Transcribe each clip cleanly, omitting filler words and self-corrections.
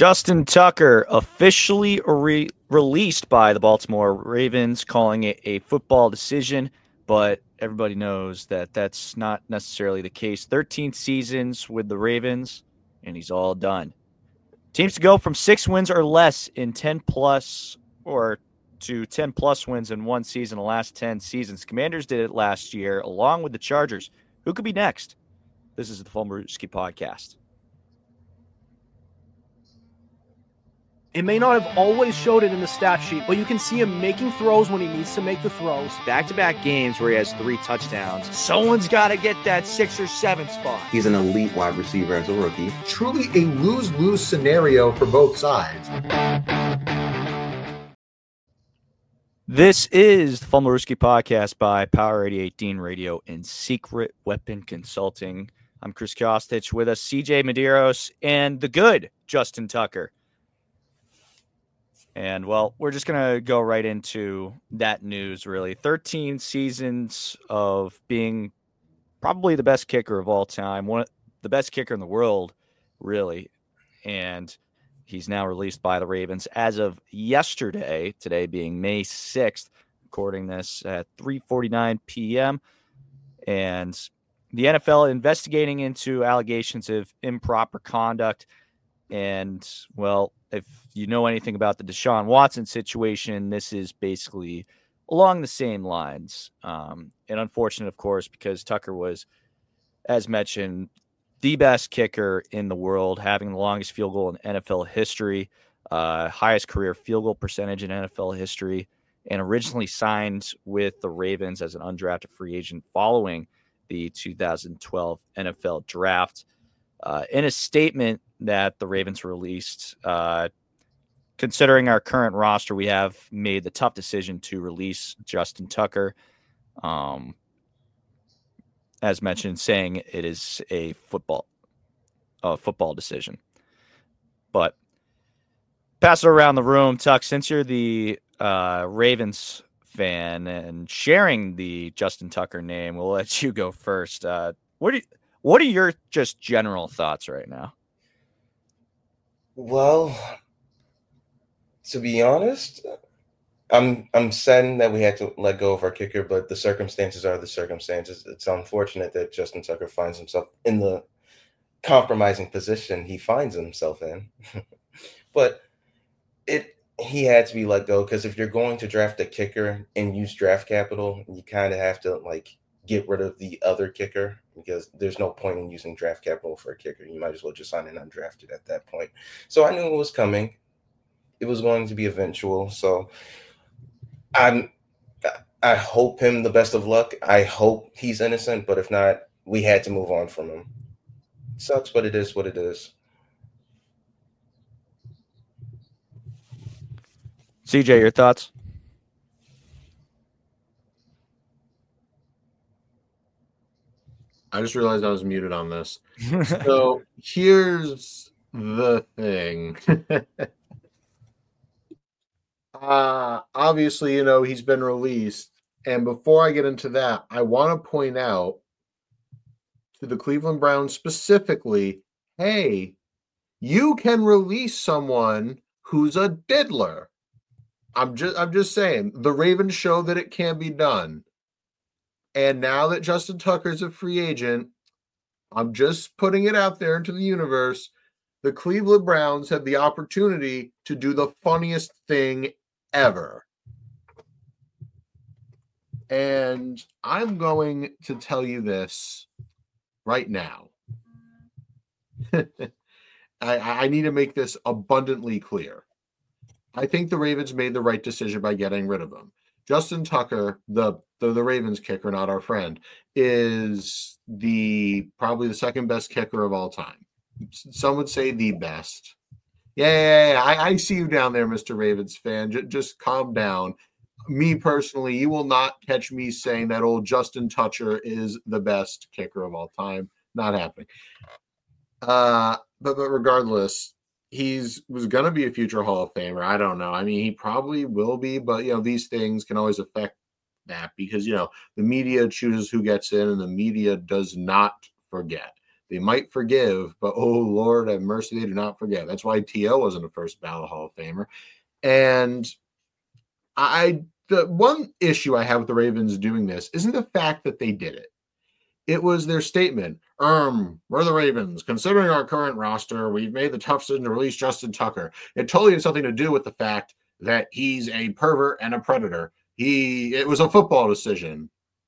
Justin Tucker officially released by the Baltimore Ravens, calling it a football decision, but everybody knows that that's not necessarily the case. 13 seasons with the Ravens, and he's all done. Teams to go from 6 wins or less in 10-plus or to 10-plus wins in one season the last 10 seasons. Commanders did it last year, along with the Chargers. Who could be next? This is the Fulmerowski Podcast. It may not have always showed it in the stat sheet, but you can see him making throws when he needs to make the throws. Back-to-back games where he has 3 touchdowns. Someone's got to get that 6 or 7 spot. He's an elite wide receiver as a rookie. Truly a lose-lose scenario for both sides. This is the Fulmerowski Podcast by Power 88 Dean Radio and Secret Weapon Consulting. I'm Chris Kostich, with us CJ Medeiros and the good Justin Tucker. And, well, we're just going to go right into that news, really. 13 seasons of being probably the best kicker of all time, the best kicker in the world, really. And he's now released by the Ravens as of yesterday, today being May 6th, recording this at 3:49 p.m. And the NFL investigating into allegations of improper conduct. And, well, if you know anything about the Deshaun Watson situation, this is basically along the same lines. And unfortunate, of course, because Tucker was, as mentioned, the best kicker in the world, having the longest field goal in NFL history, highest career field goal percentage in NFL history, and originally signed with the Ravens as an undrafted free agent following the 2012 NFL draft. In a statement that the Ravens released, considering our current roster, we have made the tough decision to release Justin Tucker. As mentioned, saying it is a football decision. But pass it around the room, Tuck, since you're the Ravens fan and sharing the Justin Tucker name, we'll let you go first. What are your just general thoughts right now? Well, to be honest, I'm saddened that we had to let go of our kicker, but the circumstances are the circumstances. It's unfortunate that Justin Tucker finds himself in the compromising position he finds himself in. But he had to be let go, because if you're going to draft a kicker and use draft capital, you kind of have to get rid of the other kicker, because there's no point in using draft capital for a kicker. You might as well just sign an undrafted at that point. So I knew it was coming. It was going to be eventual. So I hope him the best of luck. I hope he's innocent, but if not, we had to move on from him. Sucks, but it is what it is. CJ, your thoughts? I just realized I was muted on this. So here's the thing. Obviously, he's been released. And before I get into that, I want to point out to the Cleveland Browns specifically, hey, you can release someone who's a diddler. I'm just saying, the Ravens show that it can be done. And now that Justin Tucker's a free agent, I'm just putting it out there into the universe. The Cleveland Browns have the opportunity to do the funniest thing ever. And I'm going to tell you this right now. I need to make this abundantly clear. I think the Ravens made the right decision by getting rid of him. Justin Tucker, the Ravens kicker, not our friend, is probably the second best kicker of all time. Some would say the best. Yeah. I see you down there, Mr. Ravens fan. Just calm down. Me personally, you will not catch me saying that old Justin Tucker is the best kicker of all time. Not happening. But regardless, was going to be a future Hall of Famer. I don't know. I mean, he probably will be, but, these things can always affect that because, the media chooses who gets in and the media does not forget. They might forgive, but oh Lord have mercy, they do not forget. That's why T.O. wasn't a first ballot Hall of Famer. And the one issue I have with the Ravens doing this isn't the fact that they did it. It was their statement. We're the Ravens. Considering our current roster, we've made the tough decision to release Justin Tucker. It totally had something to do with the fact that he's a pervert and a predator. It was a football decision.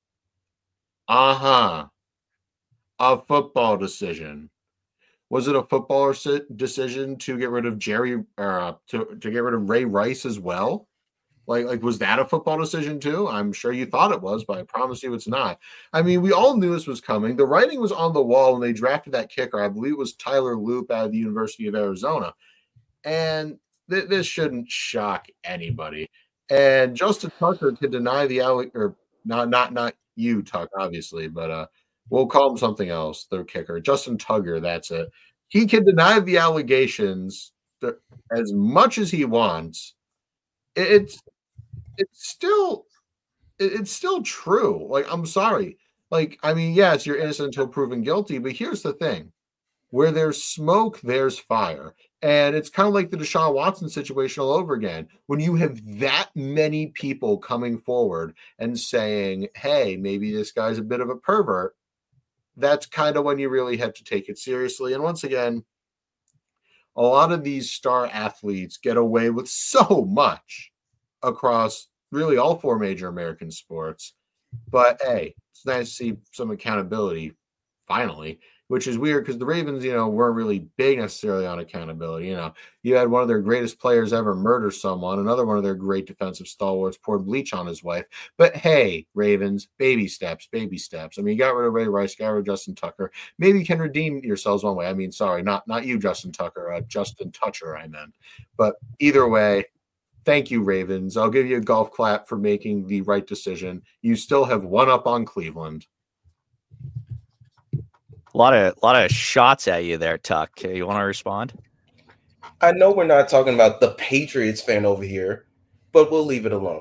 A football decision. Was it a football decision to get rid of to get rid of Ray Rice as well? Like, was that a football decision too? I'm sure you thought it was, but I promise you it's not. I mean, we all knew this was coming. The writing was on the wall when they drafted that kicker. I believe it was Tyler Loop out of the University of Arizona. And this shouldn't shock anybody. And Justin Tucker could deny not you, Tuck, obviously, but we'll call him something else, the kicker. Justin Tugger, that's it. He can deny the allegations as much as he wants. It's still true. Like, I'm sorry. Like, I mean, yes, you're innocent until proven guilty, but here's the thing. Where there's smoke, there's fire. And it's kind of like the Deshaun Watson situation all over again. When you have that many people coming forward and saying, hey, maybe this guy's a bit of a pervert, that's kind of when you really have to take it seriously. And once again, a lot of these star athletes get away with so much across really all four major American sports. But hey, it's nice to see some accountability finally, which is weird because the Ravens, weren't really big necessarily on accountability. You had one of their greatest players ever murder someone, another one of their great defensive stalwarts poured bleach on his wife. But hey, Ravens, baby steps, baby steps. I mean, you got rid of Ray Rice, got rid of Justin Tucker. Maybe you can redeem yourselves one way. I mean, sorry, not you, Justin Tucker, Justin Toucher, I meant. But either way, thank you, Ravens. I'll give you a golf clap for making the right decision. You still have one up on Cleveland. A lot of shots at you there, Tuck. You want to respond? I know we're not talking about the Patriots fan over here, but we'll leave it alone.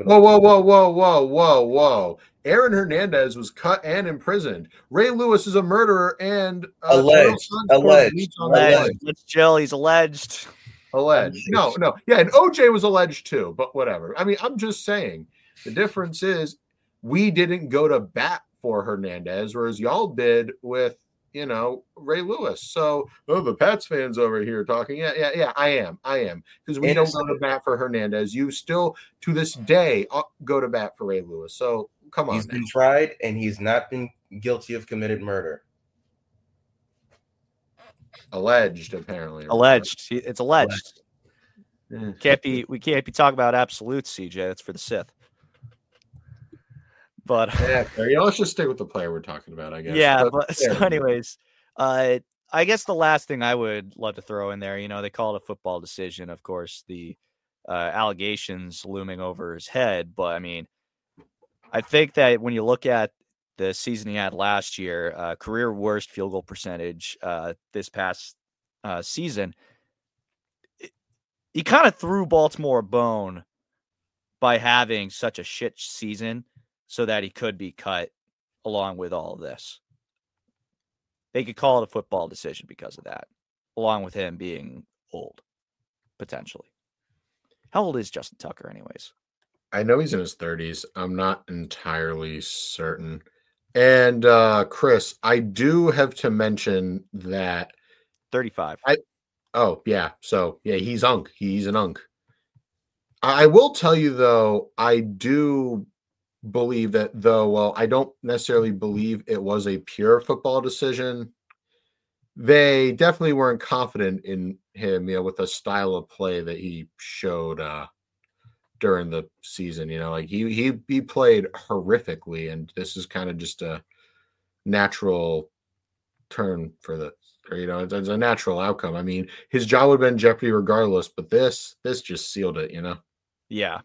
Whoa. Aaron Hernandez was cut and imprisoned. Ray Lewis is a murderer and alleged. Let's chill. He's alleged. Alleged. No. Yeah, and OJ was alleged too, but whatever. I mean, I'm just saying the difference is we didn't go to bat for Hernandez, whereas y'all did with, Ray Lewis. So, the Pats fans over here talking. Yeah, I am. Because we don't go to bat for Hernandez. You still, to this day, go to bat for Ray Lewis. So, come on. He's been tried, and he's not been guilty of committed murder. Alleged, apparently. Alleged. It's alleged. Yeah. We can't be talking about absolutes, CJ. That's for the Sith. But let's just stick with the player we're talking about, I guess. Yeah, so anyways, I guess the last thing I would love to throw in there, they call it a football decision, of course, the allegations looming over his head. But I mean, I think that when you look at the season he had last year, career worst field goal percentage this past season, he kind of threw Baltimore a bone by having such a shit season so that he could be cut along with all of this. They could call it a football decision because of that, along with him being old, potentially. How old is Justin Tucker anyways? I know he's in his 30s. I'm not entirely certain. And Chris, I do have to mention that 35. So he's unk. He's an unk. I will tell you though, I do believe that I don't necessarily believe it was a pure football decision. They definitely weren't confident in him, with the style of play that he showed during the season. Like he played horrifically, and this is kind of just a natural turn for it's a natural outcome. I mean, his job would have been in jeopardy regardless, but this just sealed it. Yeah.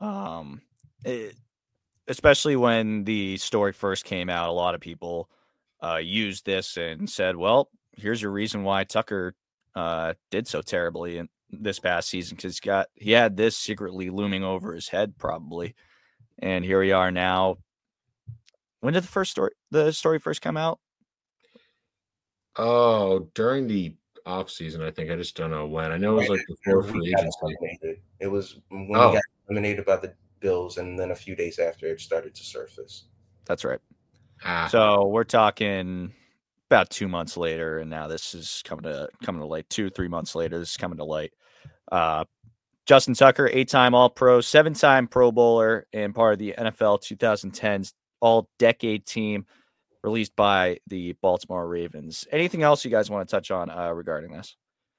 Especially when the story first came out, a lot of people used this and said, well, here's your reason why Tucker did so terribly in this past season, because he had this secretly looming over his head probably. And here we are now. When did the story first come out? Oh, during the off season, I think. I just don't know when. I know it was Right like before after we free got agency. eliminated. It was when we Oh, got eliminated by the Bills, and then a few days after it started to surface. That's right. ah, So we're talking about 2 months later, and now this is coming to light. 2-3 months later, this is coming to light. Justin Tucker, 8-time All-Pro, 7-time Pro Bowler, and part of the NFL 2010s All-Decade Team, released by the Baltimore Ravens. Anything else you guys want to touch on regarding this?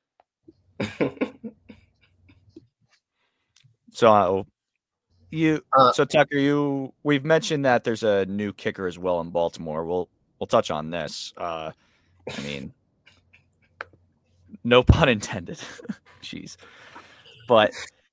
So Tucker, we've mentioned that there's a new kicker as well in Baltimore. We'll touch on this. I mean, no pun intended. Jeez. But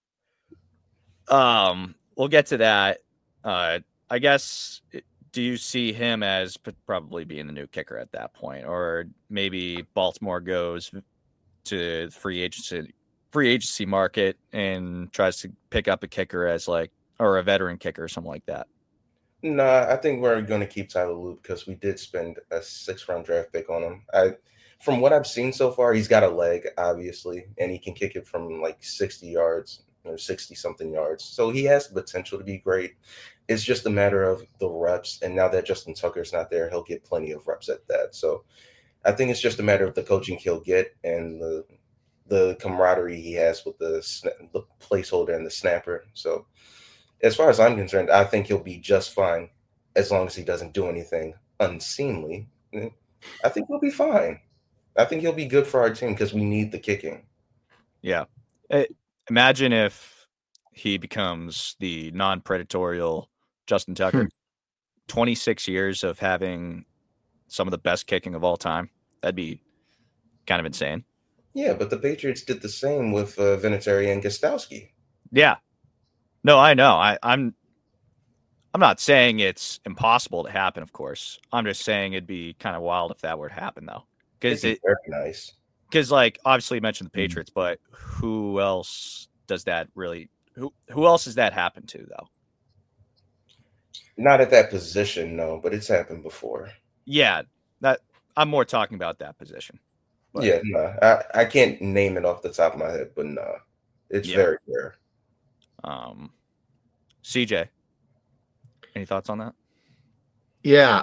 we'll get to that. I guess, do you see him as probably being the new kicker at that point, or maybe Baltimore goes to free agency market and tries to pick up a kicker as or a veteran kicker or something like that? Nah, I think we're going to keep Tyler Loop because we did spend a 6th-round draft pick on him. From what I've seen so far, he's got a leg, obviously, and he can kick it from like 60 yards or 60-something yards. So he has the potential to be great. It's just a matter of the reps, and now that Justin Tucker's not there, he'll get plenty of reps at that. So I think it's just a matter of the coaching he'll get and the camaraderie he has with the placeholder and the snapper. So as far as I'm concerned, I think he'll be just fine as long as he doesn't do anything unseemly. I think he'll be fine. I think he'll be good for our team because we need the kicking. Yeah. Imagine if he becomes the non-predatorial Justin Tucker. 26 years of having some of the best kicking of all time. That'd be kind of insane. Yeah, but the Patriots did the same with Vinatieri and Gostowski. Yeah. No, I know. I'm not saying it's impossible to happen, of course. I'm just saying it'd be kind of wild if that were to happen, though. It'd be very nice. Because, obviously you mentioned the Patriots, but who else does that really? Who else has that happened to, though? Not at that position, no, but it's happened before. Yeah, that I'm more talking about that position. But, yeah, no, I can't name it off the top of my head, but no, it's very rare. CJ, any thoughts on that? Yeah.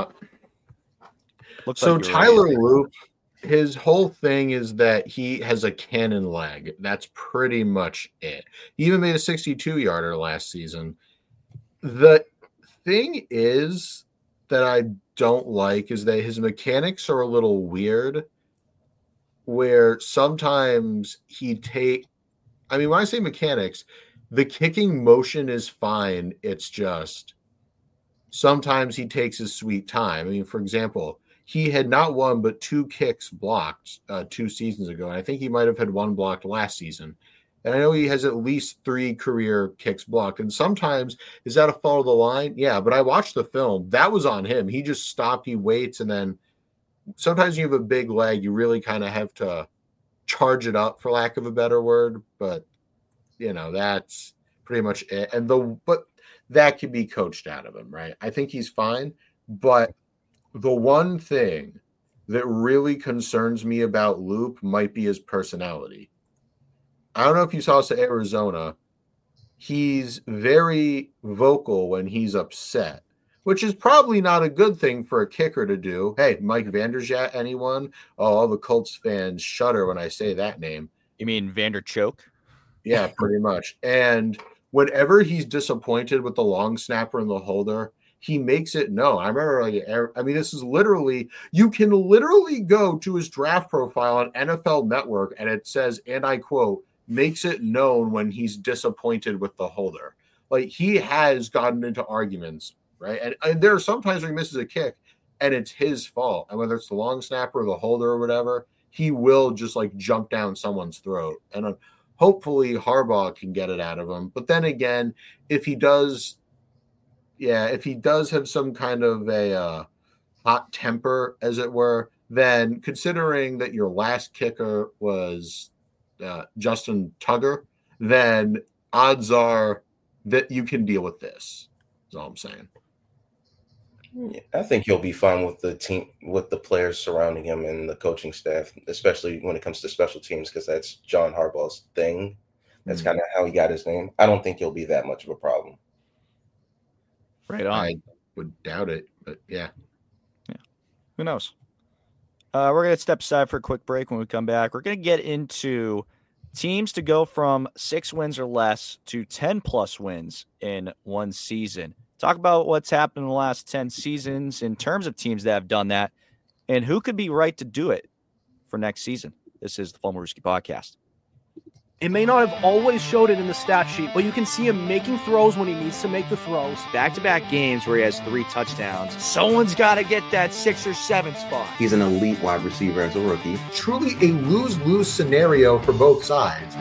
So Tyler Loop, his whole thing is that he has a cannon leg. That's pretty much it. He even made a 62-yarder last season. The thing is that I don't like is that his mechanics are a little weird, where sometimes when I say mechanics, the kicking motion is fine. It's just sometimes he takes his sweet time. I mean, for example, he had not one but 2 kicks blocked 2 seasons ago. And I think he might have had 1 blocked last season. And I know he has at least 3 career kicks blocked. And sometimes, is that a fall of the line? Yeah, but I watched the film. That was on him. He just stopped, he waits, and then sometimes you have a big leg. You really kind of have to charge it up, for lack of a better word. But, that's pretty much it. But that can be coached out of him, right? I think he's fine. But the one thing that really concerns me about Loop might be his personality. I don't know if you saw us at Arizona. He's very vocal when he's upset, which is probably not a good thing for a kicker to do. Hey, Mike Vanderjagt, anyone? Oh, all the Colts fans shudder when I say that name. You mean Vanderchoke? Yeah, pretty much. And whenever he's disappointed with the long snapper and the holder, he makes it known. I remember, this is literally, you can literally go to his draft profile on NFL Network and it says, and I quote, makes it known when he's disappointed with the holder. Like, he has gotten into arguments, right? And there are sometimes where he misses a kick and it's his fault. And whether it's the long snapper or the holder or whatever, he will just jump down someone's throat. And hopefully Harbaugh can get it out of him. But then again, if he does have some kind of a hot temper, as it were, then considering that your last kicker was Justin Tucker, then odds are that you can deal with this. Is all I'm saying. Yeah, I think he'll be fine with the team, with the players surrounding him and the coaching staff, especially when it comes to special teams, because that's John Harbaugh's thing. That's kind of how he got his name. I don't think he'll be that much of a problem. Right on. I would doubt it, but yeah. Who knows? We're going to step aside for a quick break. When we come back, we're going to get into teams to go from 6 wins or less to 10-plus wins in one season. Talk about what's happened in the last 10 seasons in terms of teams that have done that and who could be right to do it for next season. This is the Fumblerooski Podcast. It may not have always showed it in the stat sheet, but you can see him making throws when he needs to make the throws. Back-to-back games where he has 3 touchdowns. Someone's got to get that 6 or 7 spot. He's an elite wide receiver as a rookie. Truly a lose-lose scenario for both sides.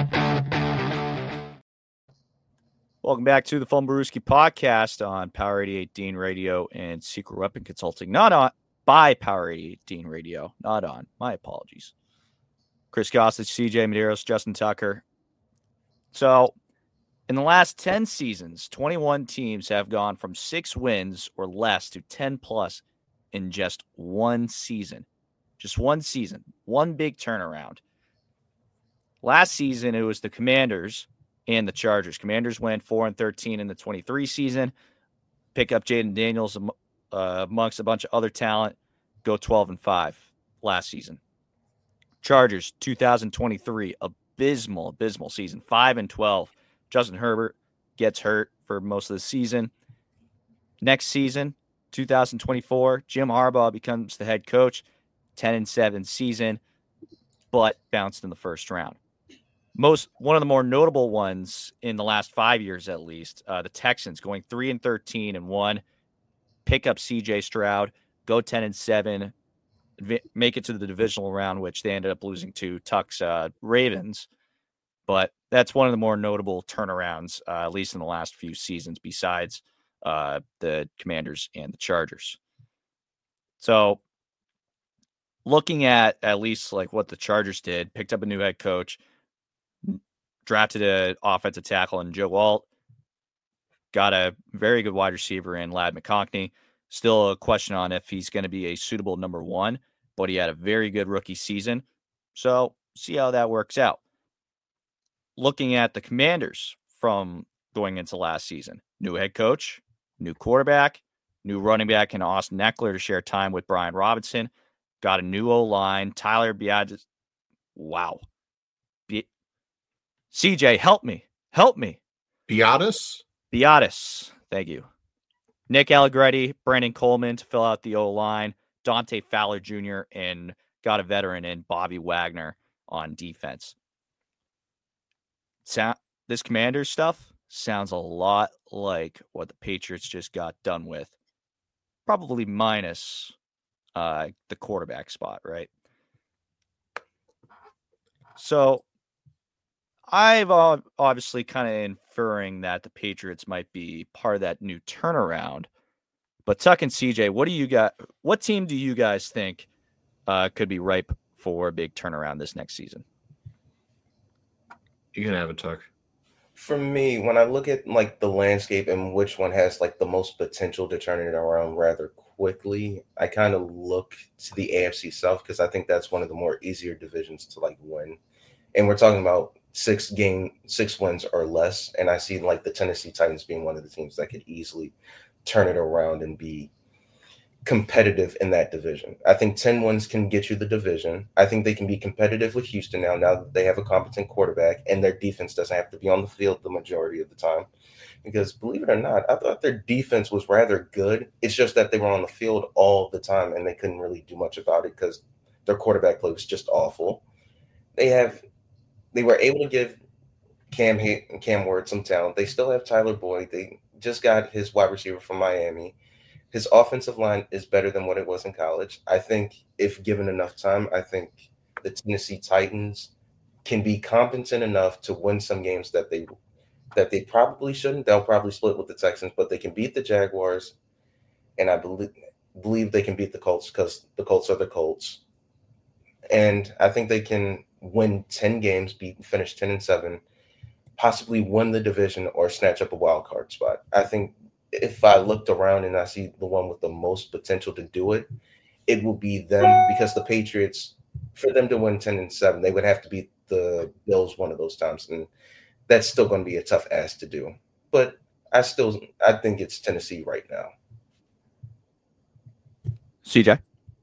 Welcome back to the Fumblerooski Podcast on Power 88 Dean Radio and Secret Weapon Consulting. Not on, by Power 88 Dean Radio. Not on. My apologies. Chris Gossage, CJ Medeiros, Justin Tucker. So, in the last 10 seasons, 21 teams have gone from 6 wins or less to 10-plus in just one season. Just one season. One big turnaround. Last season, it was the Commanders and the Chargers. Commanders went 4-13 in the 23 season. Pick up Jaden Daniels amongst a bunch of other talent. Go 12-5 last season. Chargers 2023, abysmal season, 5-12. Justin Herbert gets hurt for most of the season. Next season, 2024, Jim Harbaugh becomes the head coach, 10-7 season, but bounced in the first round. One of the more notable ones in the last 5 years, at least, the Texans going 3-13 and 1, pick up C.J. Stroud, go 10-7. Make it to the divisional round, which they ended up losing to Tuck's Ravens. But that's one of the more notable turnarounds, at least in the last few seasons, besides the Commanders and the Chargers. So looking at least like what the Chargers did, picked up a new head coach, drafted an offensive tackle in Joe Alt, got a very good wide receiver in Ladd McConkey. Still a question on if he's going to be a suitable number 1, but he had a very good rookie season. So see how that works out. Looking at the Commanders from going into last season, new head coach, new quarterback, new running back in Austin Eckler to share time with Brian Robinson, got a new O-line, Tyler Biadasz. Wow. CJ, help me. Biadasz? Thank you. Nick Allegretti, Brandon Coleman to fill out the O-line, Dante Fowler Jr., and got a veteran in Bobby Wagner on defense. This Commanders stuff sounds a lot like what the Patriots just got done with, probably minus the quarterback spot, right? So I've obviously kind of inferring that the Patriots might be part of that new turnaround. But Tuck and CJ, what team do you guys think could be ripe for a big turnaround this next season? You can have it, Tuck. For me, when I look at like the landscape and which one has like the most potential to turn it around rather quickly, I kind of look to the AFC South because I think that's one of the more easier divisions to like win. And we're talking about 6 wins or less. And I see like the Tennessee Titans being one of the teams that could easily turn it around and be competitive in that division. I think 10 wins can get you the division. I think they can be competitive with Houston now that they have a competent quarterback and their defense doesn't have to be on the field the majority of the time. Because believe it or not, I thought their defense was rather good. It's just that they were on the field all the time and they couldn't really do much about it because their quarterback play was just awful. They were able to give Cam Ward some talent. They still have Tyler Boyd. They just got his wide receiver from Miami. His offensive line is better than what it was in college. I think if given enough time, I think the Tennessee Titans can be competent enough to win some games that they probably shouldn't. They'll probably split with the Texans, but they can beat the Jaguars, and I believe they can beat the Colts because the Colts are the Colts. And I think they can win 10 games, finish 10-7, possibly win the division or snatch up a wild card spot. I think if I looked around and I see the one with the most potential to do it, it will be them, because the Patriots, for them to win 10-7, they would have to beat the Bills one of those times, and that's still going to be a tough ask to do. But I think it's Tennessee right now. CJ?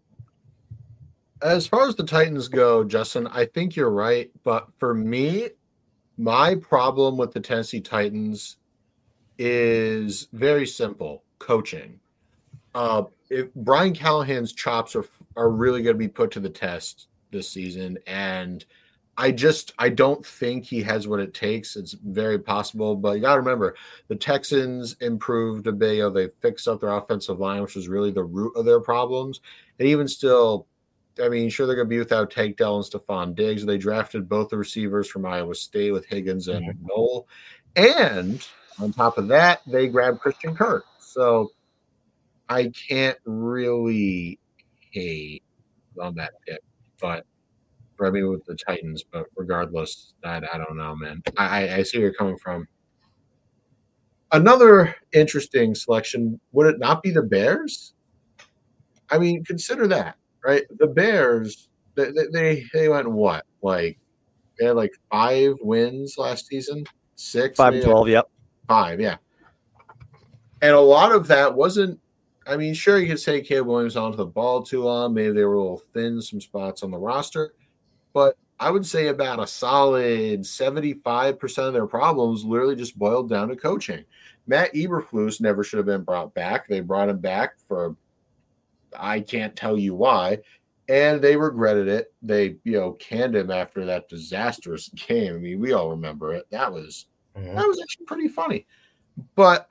As far as the Titans go, Justin, I think you're right. But for me, my problem with the Tennessee Titans is very simple: coaching. If Brian Callahan's chops are really going to be put to the test this season, and I don't think he has what it takes. It's very possible, but you got to remember the Texans improved a bit. They fixed up their offensive line, which was really the root of their problems. And even still, I mean, sure, they're going to be without Tank Dell and Stephon Diggs. They drafted both the receivers from Iowa State with Higgins and Knoll. And on top of that, they grabbed Christian Kirk. So I can't really hate on that pick, but I mean, with the Titans, but regardless, I don't know, man. I see where you're coming from. Another interesting selection, would it not be the Bears? I mean, consider that, right? The Bears, they went what? Like, they had like 5 wins last season? 6? 5-12, yep. 5, yeah. And a lot of that wasn't, I mean, sure, you could say Caleb Williams onto the ball too long. Maybe they were a little thin, some spots on the roster. But I would say about a solid 75% of their problems literally just boiled down to coaching. Matt Eberflus never should have been brought back. They brought him back for I can't tell you why, and they regretted it. They, canned him after that disastrous game. I mean, we all remember it. That was actually pretty funny. But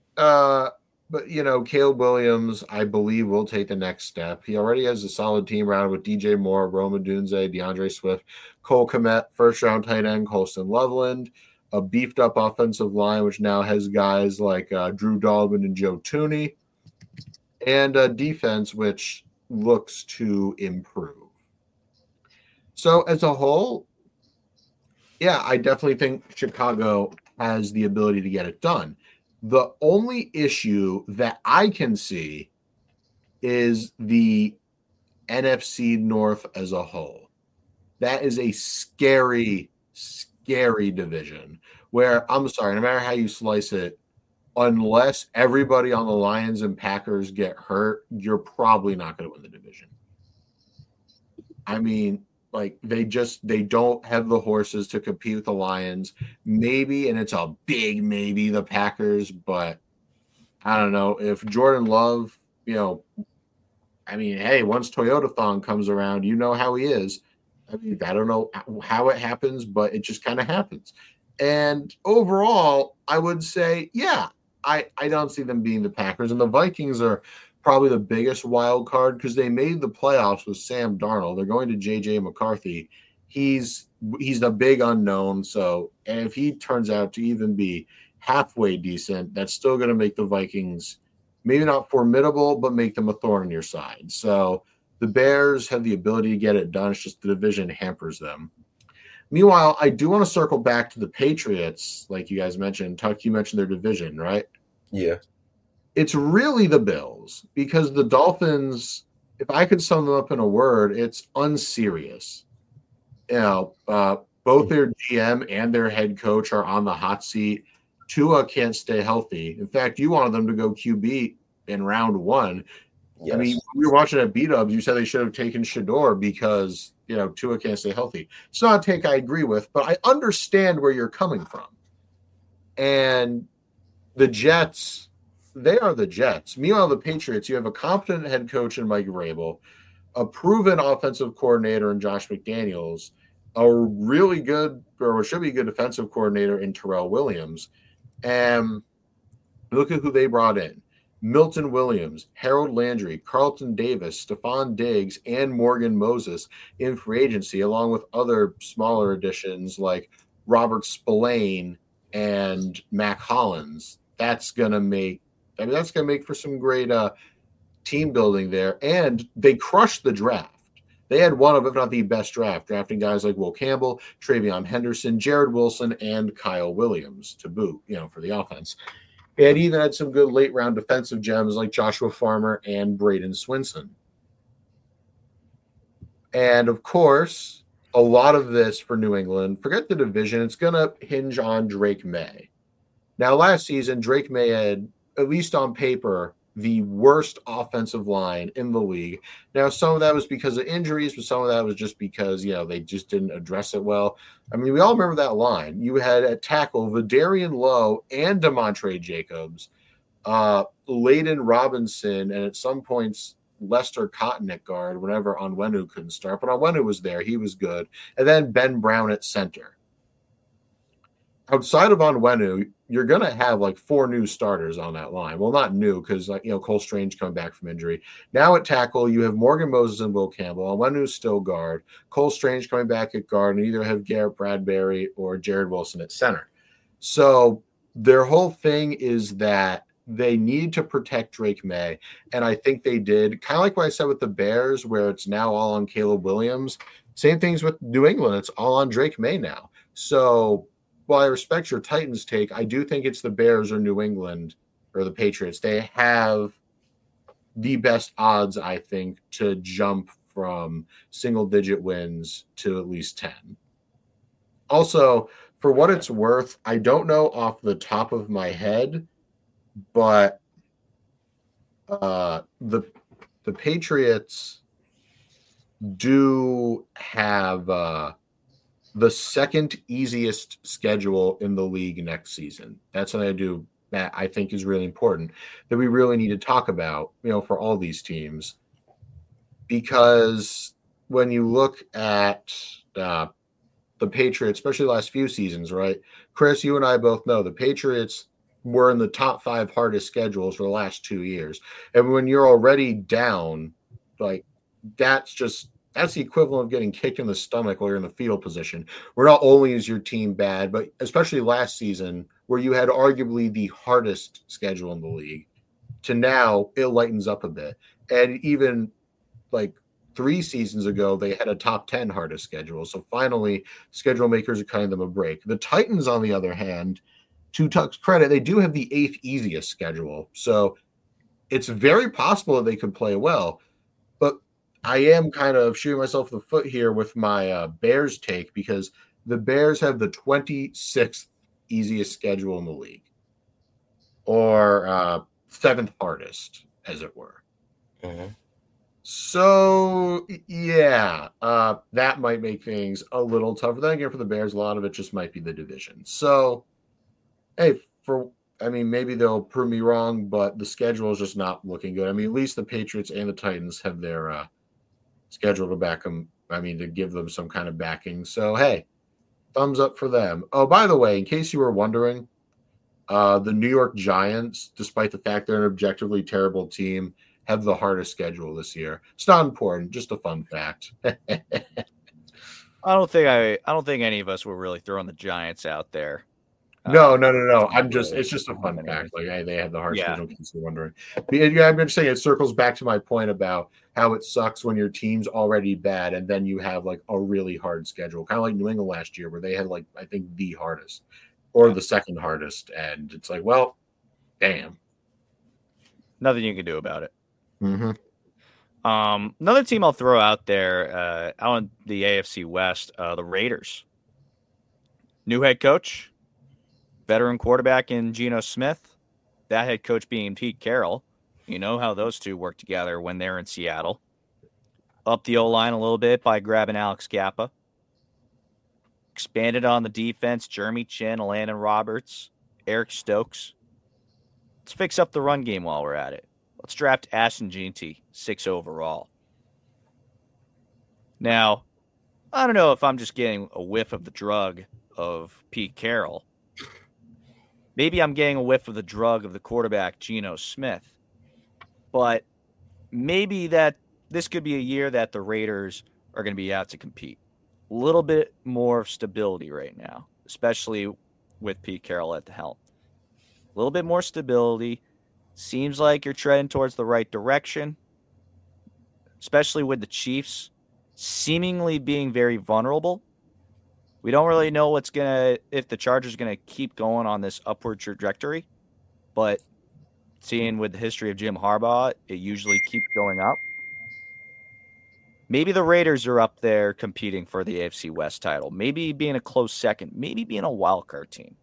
Caleb Williams, I believe, will take the next step. He already has a solid team around with DJ Moore, Rome Odunze, DeAndre Swift, Cole Kmet, first-round tight end, Colston Loveland, a beefed-up offensive line, which now has guys like Drew Dalman and Joe Tooney, and a defense which looks to improve. So as a whole, yeah, I definitely think Chicago has the ability to get it done. The only issue that I can see is the NFC North as a whole. That is a scary, scary division where, I'm sorry, no matter how you slice it, unless everybody on the Lions and Packers get hurt, you're probably not going to win the division. I mean, like they don't have the horses to compete with the Lions. Maybe, and it's a big maybe, the Packers, but I don't know if Jordan Love, I mean, hey, once Toyotathon comes around, you know how he is. I mean, I don't know how it happens, but it just kind of happens. And overall, I would say, yeah, I don't see them being the Packers, and the Vikings are probably the biggest wild card because they made the playoffs with Sam Darnold. They're going to J.J. McCarthy. He's a big unknown. So, and if he turns out to even be halfway decent, that's still going to make the Vikings maybe not formidable, but make them a thorn in your side. So the Bears have the ability to get it done. It's just the division hampers them. Meanwhile, I do want to circle back to the Patriots, like you guys mentioned. Tuck, you mentioned their division, right? Yeah. It's really the Bills because the Dolphins, if I could sum them up in a word, it's unserious. Both their GM and their head coach are on the hot seat. Tua can't stay healthy. In fact, you wanted them to go QB in round 1. Yes. I mean, we were watching at B-Dubs. You said they should have taken Shador because, Tua can't stay healthy. It's not a take I agree with, but I understand where you're coming from. And the Jets, they are the Jets. Meanwhile, the Patriots, you have a competent head coach in Mike Vrabel, a proven offensive coordinator in Josh McDaniels, a really good, or should be good defensive coordinator in Terrell Williams. And look at who they brought in. Milton Williams, Harold Landry, Carlton Davis, Stephon Diggs, and Morgan Moses in free agency, along with other smaller additions like Robert Spillane and Mac Hollins. That's going to make for some great team building there. And they crushed the draft. They had one of, if not the best draft, drafting guys like Will Campbell, Travion Henderson, Jared Wilson, and Kyle Williams to boot, for the offense. And even had some good late round defensive gems like Joshua Farmer and Braden Swinson. And of course, a lot of this for New England, forget the division, it's going to hinge on Drake May. Now, last season, Drake May had, at least on paper, the worst offensive line in the league. Now, some of that was because of injuries, but some of that was just because, they just didn't address it well. I mean, we all remember that line. You had at tackle Vidarian Lowe and DeMontre Jacobs, Layden Robinson, and at some points, Lester Cotton at guard whenever Onwenu couldn't start. But Onwenu was there. He was good. And then Ben Brown at center. Outside of Onwenu, you're going to have like 4 new starters on that line. Well, not new because, Cole Strange coming back from injury. Now at tackle, you have Morgan Moses and Will Campbell. Onwenu's still guard. Cole Strange coming back at guard, and either have Garrett Bradbury or Jared Wilson at center. So their whole thing is that they need to protect Drake May, and I think they did. Kind of like what I said with the Bears, where it's now all on Caleb Williams. Same things with New England. It's all on Drake May now. So while I respect your Titans take, I do think it's the Bears or New England or the Patriots. They have the best odds, I think, to jump from single-digit wins to at least 10. Also, for what it's worth, I don't know off the top of my head, but the Patriots do have the second easiest schedule in the league next season. That's something that I think is really important, that we really need to talk about, for all these teams. Because when you look at the Patriots, especially the last few seasons, right? Chris, you and I both know the Patriots were in the top 5 hardest schedules for the last 2 years. And when you're already down, that's the equivalent of getting kicked in the stomach while you're in the fetal position, where not only is your team bad, but especially last season, where you had arguably the hardest schedule in the league, to now it lightens up a bit. And even 3 seasons ago, they had a top 10 hardest schedule. So finally, schedule makers are cutting them a break. The Titans, on the other hand, to Tuck's credit, they do have the 8th easiest schedule. So it's very possible that they could play well. But I am kind of shooting myself in the foot here with my Bears take, because the Bears have the 26th easiest schedule in the league, or 7th hardest, as it were. Mm-hmm. So, that might make things a little tougher. Then again, for the Bears, a lot of it just might be the division. So, hey, maybe they'll prove me wrong, but the schedule is just not looking good. I mean, at least the Patriots and the Titans have their schedule to back them. To give them some kind of backing. So, hey, thumbs up for them. Oh, by the way, in case you were wondering, the New York Giants, despite the fact they're an objectively terrible team, have the hardest schedule this year. It's not important, just a fun fact. I don't think any of us were really throwing the Giants out there. No. It's just a fun fact. They have the hardest schedule, in case you're wondering. I'm just saying it circles back to my point about how it sucks when your team's already bad and then you have a really hard schedule. Kind of like New England last year, where they had I think the hardest or the second hardest. And it's well, damn. Nothing you can do about it. Mm-hmm. Another team I'll throw out there, out in the AFC West, the Raiders. New head coach, veteran quarterback in Geno Smith, that head coach being Pete Carroll. You know how those two work together when they're in Seattle. Up the O-line a little bit by grabbing Alex Kappa. Expanded on the defense, Jeremy Chin, Landon Roberts, Eric Stokes. Let's fix up the run game while we're at it. Let's draft Ashton Jeanty, 6 overall. Now, I don't know if I'm just getting a whiff of the drug of Pete Carroll. Maybe I'm getting a whiff of the drug of the quarterback, Geno Smith. But maybe that this could be a year that the Raiders are going to be out to compete. A little bit more of stability right now, especially with Pete Carroll at the helm. A little bit more stability. Seems like you're treading towards the right direction, especially with the Chiefs seemingly being very vulnerable. We don't really know if the Chargers are going to keep going on this upward trajectory. but seeing with the history of Jim Harbaugh, it usually keeps going up. Maybe the Raiders are up there competing for the AFC West title. Maybe being a close second. Maybe being a wild card team.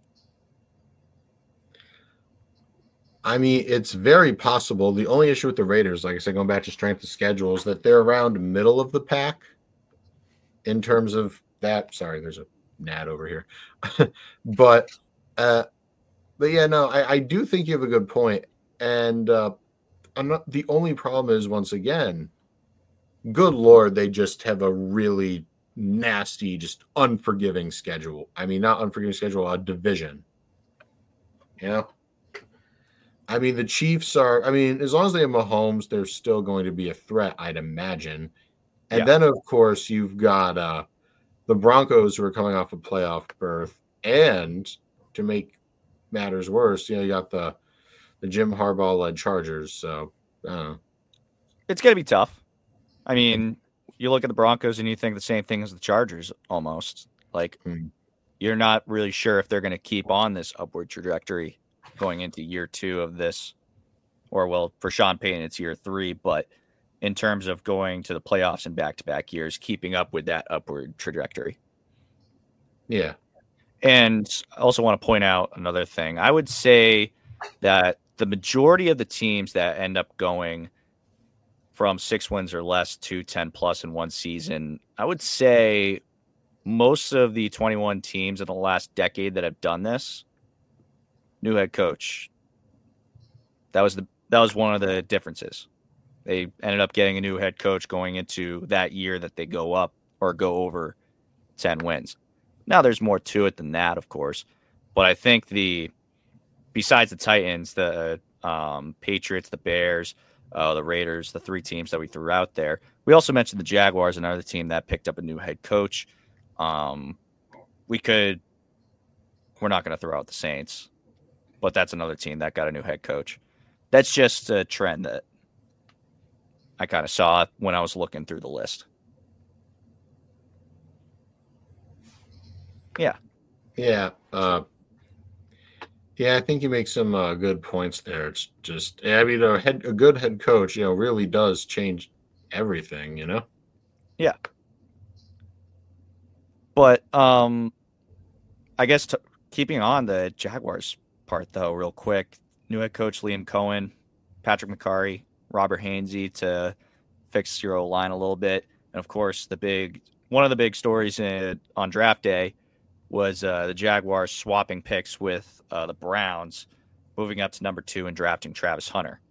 I mean, it's very possible. The only issue with the Raiders, like I said, going back to strength of schedule, is that they're around middle of the pack in terms of that. Sorry, there's a gnat over here. But yeah, no, I do think you have a good point. And I'm not, the only problem is, once again, good Lord, they just have a really nasty, just unforgiving schedule. I mean, not unforgiving schedule, a division. You know? I mean, the Chiefs are, I mean, as long as they have Mahomes, they're still going to be a threat, I'd imagine. And then, of course, you've got the Broncos, who are coming off a playoff berth. And to make matters worse, you got the Jim Harbaugh-led Chargers. So, I don't know. It's going to be tough. I mean, you look at the Broncos and you think the same thing as the Chargers almost. Like, you're not really sure if they're going to keep on this upward trajectory going into year 2 of this, or well, for Sean Payton, it's year 3, but in terms of going to the playoffs in back-to-back years, keeping up with that upward trajectory. Yeah. And I also want to point out another thing. I would say that the majority of the teams that end up going from 6 wins or less to 10 plus in one season, I would say most of the 21 teams in the last decade that have done this, new head coach. That was one of the differences. They ended up getting a new head coach going into that year that they go up or go over 10 wins. Now there's more to it than that, of course. But I think besides the Titans, the Patriots, the Bears, the Raiders, the 3 teams that we threw out there. We also mentioned the Jaguars, another team that picked up a new head coach. We're not going to throw out the Saints, but that's another team that got a new head coach. That's just a trend that I kind of saw when I was looking through the list. Yeah. Yeah. Yeah, I think you make some good points there. It's just, I mean, a good head coach, really does change everything, Yeah. But I guess keeping on the Jaguars part, though, real quick, new head coach Liam Cohen, Patrick McCarry, Robert Hainsey to fix your O-line a little bit. And, of course, one of the big stories on draft day was the Jaguars swapping picks with the Browns, moving up to number 2 and drafting Travis Hunter.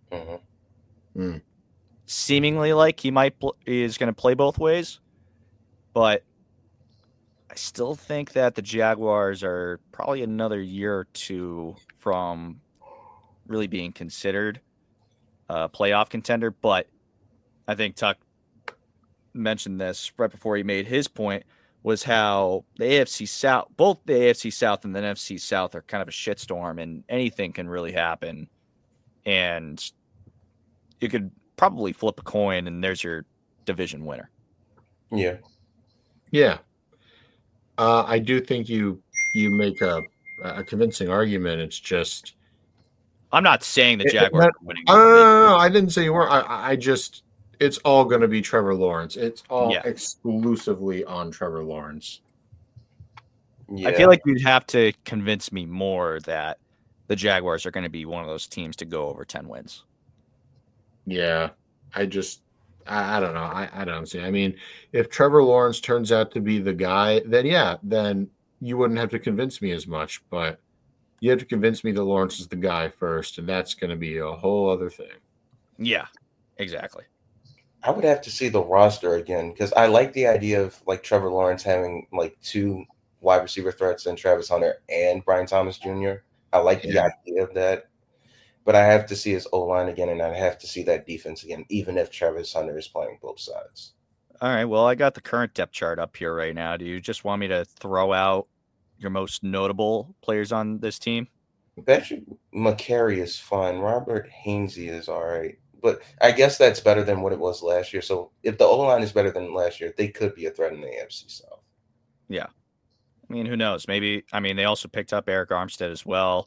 Seemingly like he is going to play both ways, but I still think that the Jaguars are probably another year or 2 from really being considered a playoff contender. But I think Tuck mentioned this right before he made his point, was how the AFC South, both the AFC South and the NFC South, are kind of a shitstorm, and anything can really happen. And you could probably flip a coin, and there's your division winner. Yeah. Yeah. I do think you make a convincing argument. It's just, I'm not saying the Jaguars are winning. No, I didn't say you were. I just, it's all going to be Trevor Lawrence. It's all exclusively on Trevor Lawrence. Yeah. I feel like you'd have to convince me more that the Jaguars are going to be one of those teams to go over 10 wins. Yeah, I don't know. I don't see. I mean, if Trevor Lawrence turns out to be the guy, then you wouldn't have to convince me as much. But you have to convince me that Lawrence is the guy first, and that's going to be a whole other thing. Yeah, exactly. I would have to see the roster again, because I like the idea of like Trevor Lawrence having like 2 wide receiver threats in Travis Hunter and Brian Thomas Jr. I like the idea of that. But I have to see his O-line again, and I have to see that defense again, even if Travis Hunter is playing both sides. All right, well, I got the current depth chart up here right now. Do you just want me to throw out your most notable players on this team? Patrick McCarry is fine. Robert Hainsey is all right. But I guess that's better than what it was last year. So if the O-line is better than last year, they could be a threat in the AFC South. Yeah. I mean, who knows? Maybe, I mean, they also picked up Eric Armstead as well.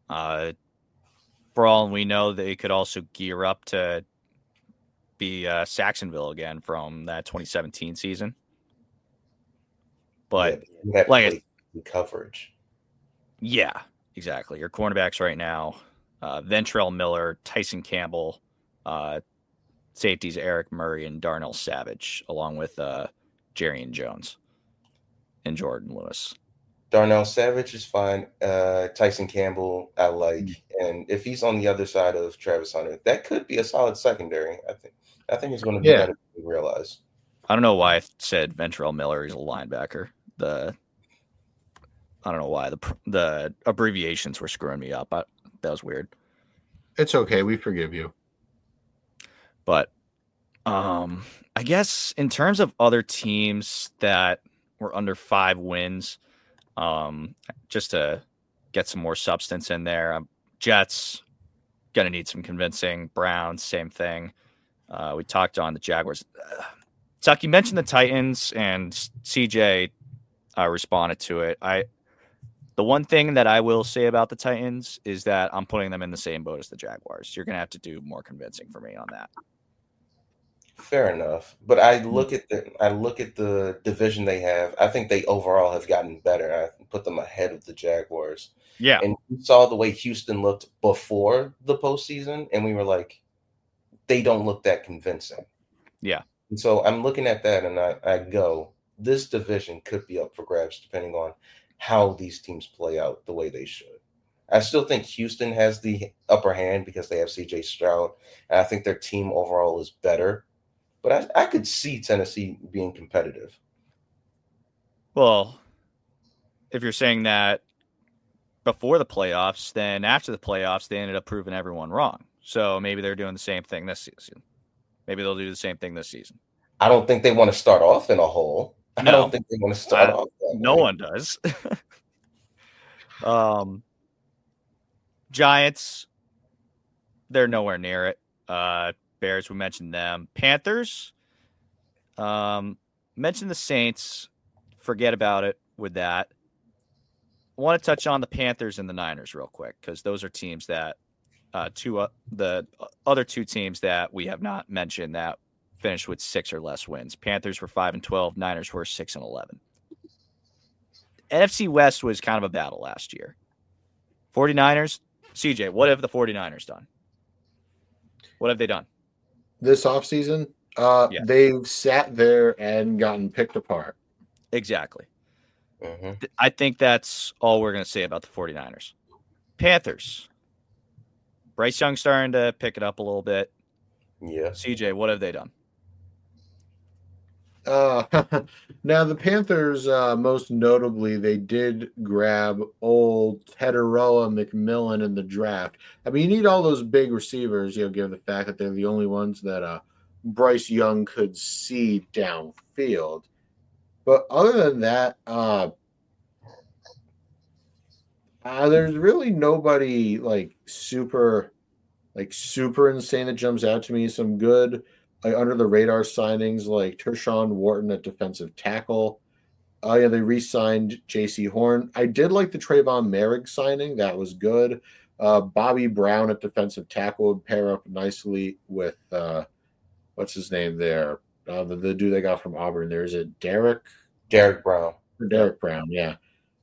For all we know, they could also gear up to be Saxonville again from that 2017 season. But that like coverage. Yeah, exactly. Your cornerbacks right now, Ventrell Miller, Tyson Campbell, safeties Eric Murray and Darnell Savage, along with Jarian Jones and Jordan Lewis. Darnell Savage is fine. Tyson Campbell, I like. And if he's on the other side of Travis Hunter, that could be a solid secondary. I think it's going to be better than we realize. I don't know why I said Ventrell Miller. He's a linebacker. I don't know why the abbreviations were screwing me up. That was weird. It's okay. We forgive you. But I guess in terms of other teams that were under 5 wins, just to get some more substance in there, Jets going to need some convincing. Browns, same thing. We talked on the Jaguars. Tuck, you mentioned the Titans, and CJ responded to it. The one thing that I will say about the Titans is that I'm putting them in the same boat as the Jaguars. You're going to have to do more convincing for me on that. Fair enough. But I look at the division they have. I think they overall have gotten better. I put them ahead of the Jaguars. Yeah. And we saw the way Houston looked before the postseason, and we were like, they don't look that convincing. Yeah. And so I'm looking at that, and I go, this division could be up for grabs depending on how these teams play out the way they should. I still think Houston has the upper hand because they have C.J. Stroud, and I think their team overall is better. But I could see Tennessee being competitive. Well, if you're saying that before the playoffs, then after the playoffs, they ended up proving everyone wrong. So maybe they're doing the same thing this season. Maybe they'll do the same thing this season. I don't think they want to start off in a hole. No. I don't think they want to start off. No one does. Giants, they're nowhere near it. Bears, we mentioned them. Panthers, mentioned the Saints. Forget about it with that. I want to touch on the Panthers and the Niners real quick because those are teams that the other two teams that we have not mentioned that finished with 6 or less wins. Panthers were 5-12. Niners were 6-11. NFC West was kind of a battle last year. 49ers, CJ, what have the 49ers done? What have they done? This offseason, they've sat there and gotten picked apart. Exactly. Mm-hmm. I think that's all we're going to say about the 49ers. Panthers. Bryce Young starting to pick it up a little bit. Yeah. CJ, what have they done? Now the Panthers, most notably, they did grab old Tedderella McMillan in the draft. I mean, you need all those big receivers, given the fact that they're the only ones that Bryce Young could see downfield. But other than that, there's really nobody super insane that jumps out to me. Some good under the radar signings like Tershawn Wharton at defensive tackle. They re-signed J.C. Horn. I did like the Trayvon Merrick signing. That was good. Bobby Brown at defensive tackle would pair up nicely with what's his name there? The dude they got from Auburn. There is it Derek Brown. Derek Brown, yeah.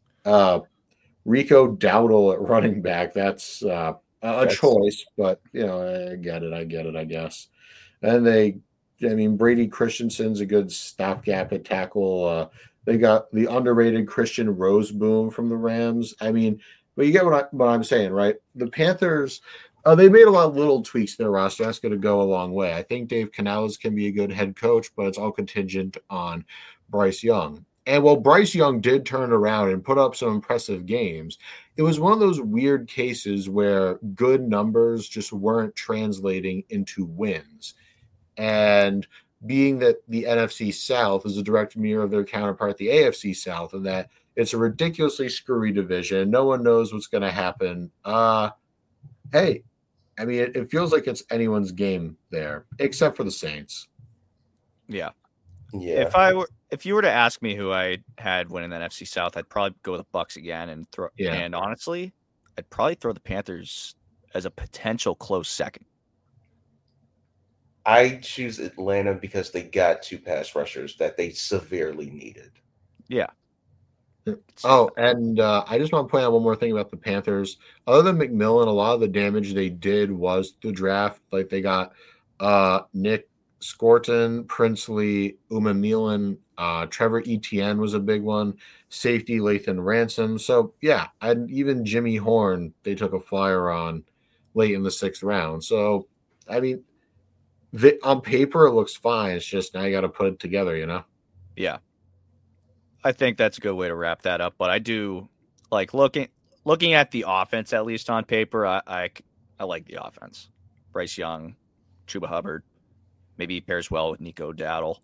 Rico Dowdle at running back. That's a choice, but I get it, I guess. And Brady Christensen's a good stopgap at tackle. They got the underrated Christian Roseboom from the Rams. But you get what I'm saying, right? The Panthers, they made a lot of little tweaks to their roster. That's going to go a long way. I think Dave Canales can be a good head coach, but it's all contingent on Bryce Young. And while Bryce Young did turn around and put up some impressive games, it was one of those weird cases where good numbers just weren't translating into wins. And being that the NFC South is a direct mirror of their counterpart, the AFC South, and that it's a ridiculously screwy division. No one knows what's going to happen. It feels like it's anyone's game there, except for the Saints. Yeah. Yeah. If you were to ask me who I had winning the NFC South, I'd probably go with the Bucs again and throw. Yeah. And honestly, I'd probably throw the Panthers as a potential close second. I choose Atlanta because they got 2 pass rushers that they severely needed. Yeah. Oh, and I just want to point out one more thing about the Panthers. Other than McMillan, a lot of the damage they did was the draft. Like they got Nick Scorton, Princely, Uma Milan, Trevor Etienne was a big one. Safety Lathan Ransom. So yeah, and even Jimmy Horn they took a flyer on late in the 6th round. So I mean, on paper it looks fine. It's just now you got to put it together, you know. Yeah. I think that's a good way to wrap that up. But I do like looking at the offense, at least on paper. I like the offense. Bryce Young, Chuba Hubbard, maybe he pairs well with Nico Dowdle.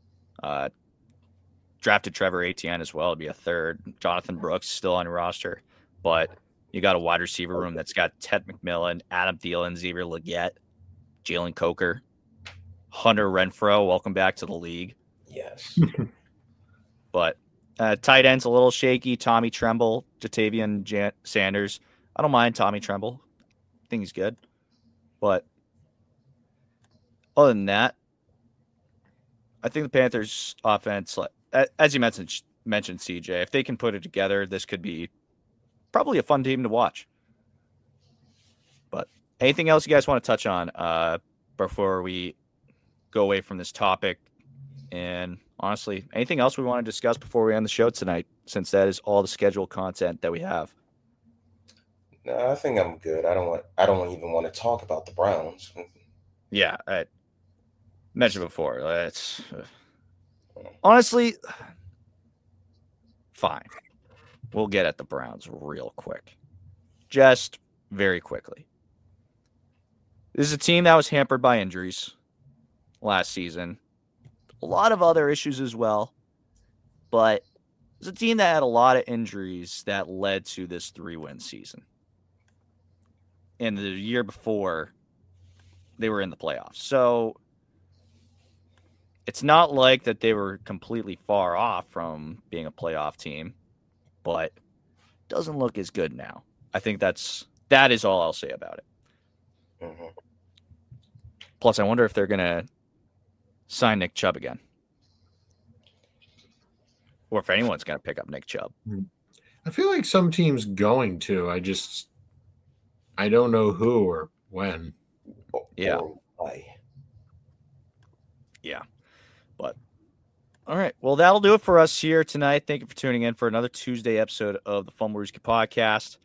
Drafted Trevor Etienne as well to be a third. Jonathan Brooks still on your roster, but you got a wide receiver room that's got Ted McMillan, Adam Thielen, Xavier Legette, Jalen Coker, Hunter Renfrow. Welcome back to the league. Yes. But tight end's a little shaky. Tommy Tremble, Jatavian Sanders. I don't mind Tommy Tremble. I think he's good. But other than that, I think the Panthers offense, as you mentioned, CJ, if they can put it together, this could be probably a fun team to watch. But anything else you guys want to touch on before we go away from this topic? And honestly, anything else we want to discuss before we end the show tonight, since that is all the scheduled content that we have? No, I think I'm good. I don't even want to talk about the Browns. Yeah, I mentioned before. It's honestly fine. We'll get at the Browns real quick. Just very quickly. This is a team that was hampered by injuries last season. A lot of other issues as well. But it's a team that had a lot of injuries that led to this 3-win season. And the year before, they were in the playoffs. So it's not like that they were completely far off from being a playoff team, but it doesn't look as good now. I think that is all I'll say about it. Mm-hmm. Plus, I wonder if they're going to sign Nick Chubb again. Or if anyone's going to pick up Nick Chubb. I feel like some teams going to. I don't know who or when. Yeah. Or why. Yeah. But all right. Well, that'll do it for us here tonight. Thank you for tuning in for another Tuesday episode of the Fumblerooski Podcast.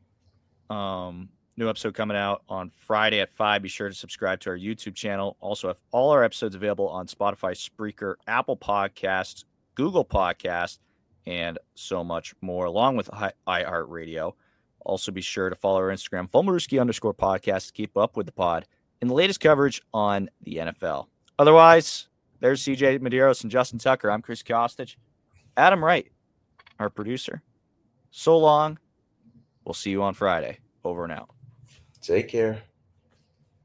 New episode coming out on Friday at 5. Be sure to subscribe to our YouTube channel. Also have all our episodes available on Spotify, Spreaker, Apple Podcasts, Google Podcasts, and so much more, along with iHeartRadio. Also be sure to follow our Instagram, Fumblerooski_podcast, to keep up with the pod and the latest coverage on the NFL. Otherwise, there's CJ Medeiros and Justin Tucker. I'm Chris Kostic. Adam Wright, our producer. So long. We'll see you on Friday. Over and out. Take care.